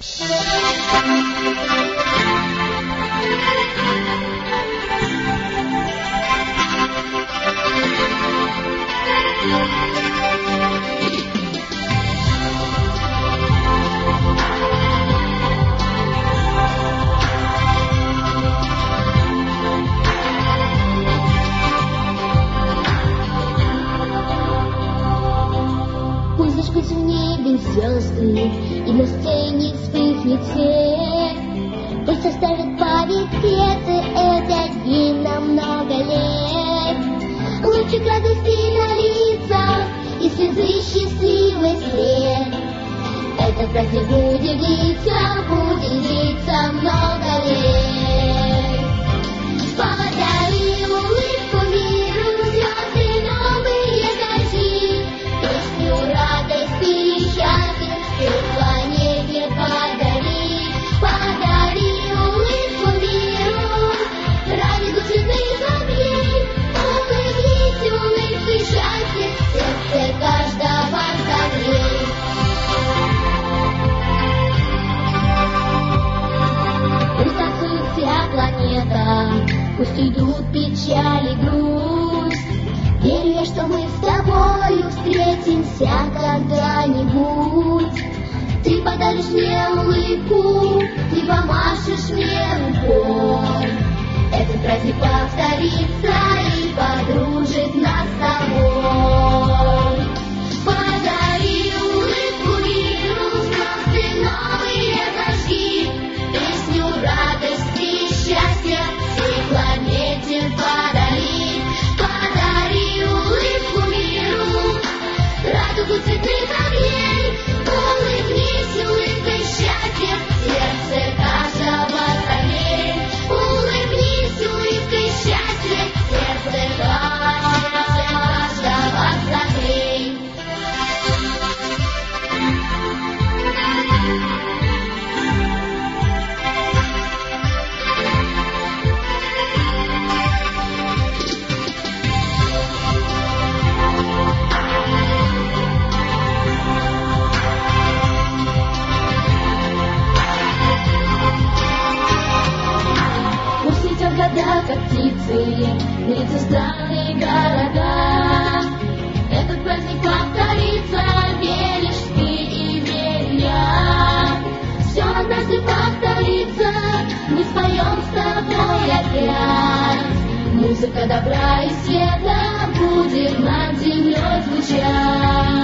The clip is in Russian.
Звезды, и на сцене вспыхнет свет. Пусть оставят паритеты этот день на много лет. Лучик радости на лицах и слезы счастливый свет. Этот праздник будет длиться много лет. Подари улыбку миру, звезды новые дожди, песню радости. Счастье планете подари, подари улыбку миру, радугу цветных огней. Улыбнись улыбкой счастья, сердце каждого согрей. Пусть танцует вся планета, пусть идут печаль и грусть. Верю я, что мы с тобою встретимся когда-нибудь. Ты подаришь мне улыбку, ты помашешь мне рукой. Этот праздник повторится и подружит нас с тобой. Подари улыбку миру, звезды новые зажги, песню радости, счастья всей планете подари. Подари улыбку миру, радугу цветных огней. Улыбнись улыбкой счастья, сердце каждого согрей. Улыбнись улыбкой счастья, сердце каждого согрей. Года, как птицы, лица страны, города. Этот праздник повторится, веришь ты и верю я. Все однажды повторится, мы споем с тобой опять. Музыка добра и света будет над землей звучать.